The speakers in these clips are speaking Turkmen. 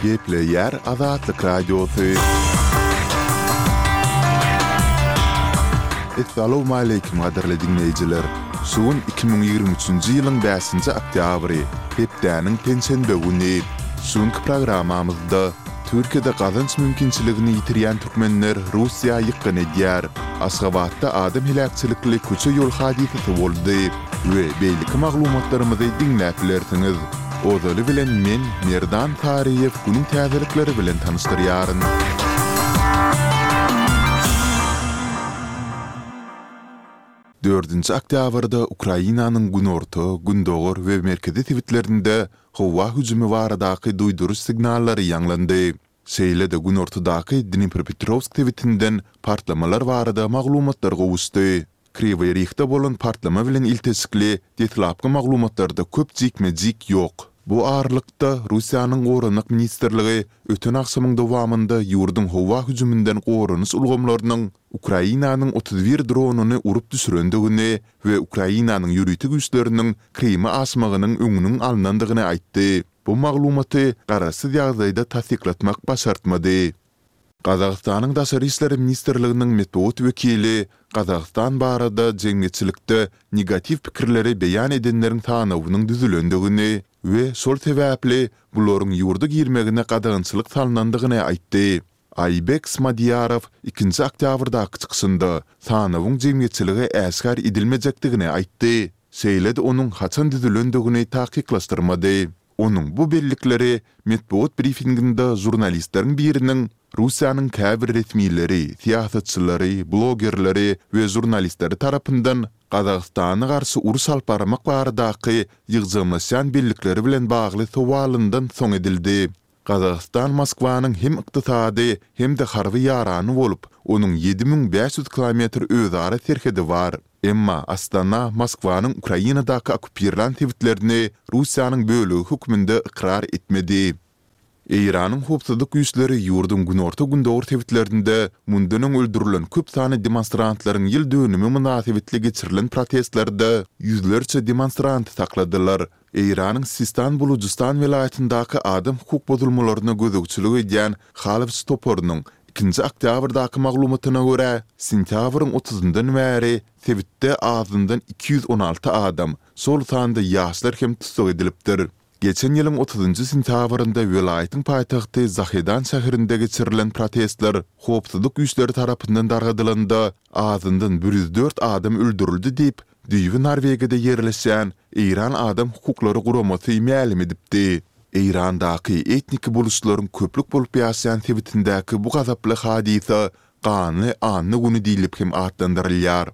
Gepleyer Azatlyk Radiosu. Assalamu alaykum gaderli dinleyijiler. Suwun 2023-nji ýylyň 5-nji oktýabry, hepdäniň pensiýe güni. Suwunky programamyzda Türkiýede gazanç mümkinçiligini ýitirýän türkmenler Russiýa ýykyny edýär. Aşgabatda adam hilakçylykly köçe ýol hadisesi boldy we beýleki maglumatlarymyzy dinläp bilersiňiz. Ozaly bilen men Merdan Tariýew günüň täzelikleri bilen tanışdyrýaryn. 4-nji oktýabrda Ukrainanyň günorta, gündogor we merkezi tewitlerinde howa hüjümi baradaky duýduruş signallary ýanglandy. Şeýle-de günortadaky Dnipropetrovsk tewitinden partlamalar barada maglumatlar gowuşdy. Kryvyi Rih'de bolan partlama bilen iltesikli detlapky maglumatlarda köp jikmejik ýok. Bu arlykda Russiýanyň Goranyk ministrligi öten akşamyň dowamında ýurdun howa hüjümünden goranyş ulgamlarynyň Ukrainanyň 31 dronuny urup düşürendigini we Ukrainanyň ýürüýti güýçleriniň Krymy asmagynyň öňüniň alnandygyny aýtdy. Bu maglumaty garasy ýagdaýda tasdiklatmak başartmady. Qazaqstanyň Daşary işleri ministrliginiň medeniýet wekili Qazaqstan barada jeňgeçilikde negativ pikirleri beýan edenleriň tanawynyň düzülendigini we şol sebäpli bularyň ýurda girmegine qadagynçylyk salnandygyny aýtdy. Aybek Smadyarow 2-nji oktýabrdaky çykyşynda tanawyň jeňgeçiligi äsgär edilmejekdigini aýtdy. Şeýle-de onuň haçan düzülendigini taýyklaşdyrmady. Onuň bu bellikleri medeniýet briefinginde jurnalistleriň biriniň Russiýanyň käbir resmiýetleri, siýasatçylary, blogerleri we jurnalistleri tarapyndan Qazaqstana garşy urus alyp barmak baradaky ýygjamlaşan bellikleri bilen bagly sowalyndan soň edildi. Qazaqstan Moskwanyň hem ykdysady hem de harby ýarany bolup, onuň 7500 kilometr özara serhedi bar. Emma Astana Moskwanyň Ukrainadaky okupirlan tewitlerini Russiýanyň bölegi hukmynda ikrar etmedi. Eýranyň howpsuzlyk güýçleri ýurdun günorta gündogor tewitlerinde mundan öldürilen köp sany demonstrantlaryň ýyl dönümi münasibetli geçirilen protestlerde ýüzlerçe demonstrant sakladylar. Eýranyň Sistan Bulucistan vilayatindaky adam hukuk bozulmalaryna gözegçilik edýän Halif Stopornyň 2-nji oktýabrdaky maglumatyna görä, sentýabryň 30-ndan bäri tewitde azyndan 216 adam, sol sanda ýaşlar hem tutsak edilipdir. Geçen ýylyň 30-njy sentýabrynda vilayatyň paýtagty Zahedan şäherinde geçirilen protestler howpsuzlyk güýçleri tarapyndan dargadylanda azyndan 104 adam öldürildi diýip Düýbi Norwegiýada ýerleşen Eýran adam hukuklary guramasy ma'lum edipdi. Eýrandaky etnik boluşlaryň köplük bolup ýaşaýan tewitindäki bu gazaply hadisa gany anny güni diýilip hem atlandyrylýar.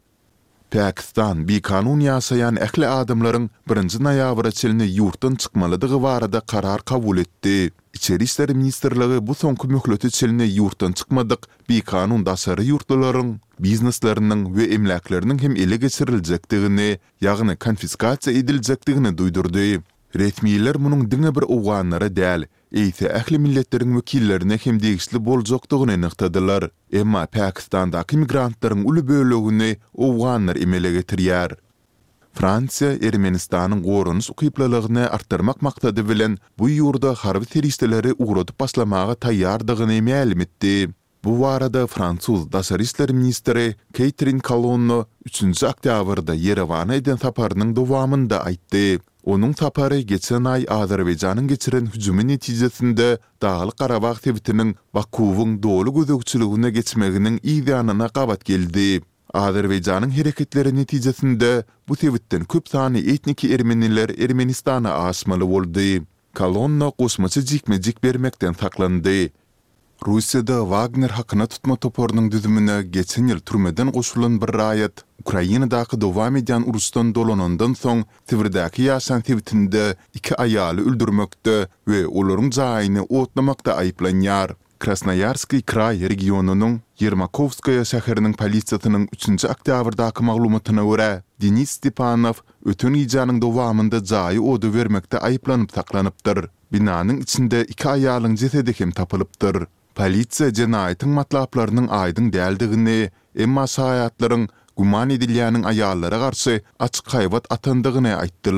Pakistan bir kanun ýaşaýan ähli adamlaryň 1-nji noýabra çelini ýurtdan çykmalydygy barada karar kabul etdi. İçeri işleri ministrligi bu soňky möhleti çelini ýurtdan çykmadyk bir kanun daşary ýurtlaryň, biznesleriniň we emlaklariniň hem ele geçirilmejekdigini, ýagny konfiskasiýa ediljekdigini duýdurdy. Resmiýetler munyň diňe bir owganlary däl, eýse ähli milletleriň wekillerine hem degişli boljakdygyny nyktadylar. Emma Pakistandaky migrantlaryň uly bölegini owganlar emele getirýär. Fransiýa Ermenistanyň goranyş ukyplalygyny artdyrmak maksady bilen bu ýurda harby teristleri ugradyp başlamaga taýýardygyny ma'lum etdi. Bu barada Fransuz Daşary işleri ministri Catherine Colonna 3-nji oktýabrda Yerewana eden saparynyň dowamynda aýtdy. Onuň sapary geçen ay Azerbaýjanyň geçiren hüjümi netijesinde Dağlyk Qarabağ tewitiniň Bakuwyň dolu gözegçiligine geçmeginiň ýanyna gabat geldi. Azerbaýjanyň hereketleri netijesinde bu tewitden köp sany etnik ermeniler Ermenistana aşmaly boldy. Kolonna goşmaçy jikmejik bermekden saklandy. Russiýada Wagner hakyna tutma toporunyň düzümine geçen ýyl türmeden goşulan bir raýat Ukrainadaky dowam edýän urusdan dolanandan soň Sibirdaky ýaşan tewitinde 2 aýaly öldürmekde we olaryň jaýyny otlamakda aýplanýar. Krasnoyarsk kray regionunyň Yermakovskaya şäheriniň polisiýasynyň 3-nji oktýabrdaky maglumatyna görä, Denis Stepanow ötün ýyjanyň dowamynda jaýy odu bermekde aýplanyp saklanypdyr. Binanyň içinde 2 aýalyň jesedi hem tapylypdyr. Polisiýa jenaýatyň matlaplarynyň aýdyň däldigini, emma şaýatlaryň guman edilýäniň aýallara garşy açyk haýbat atandygyny aýtdylar.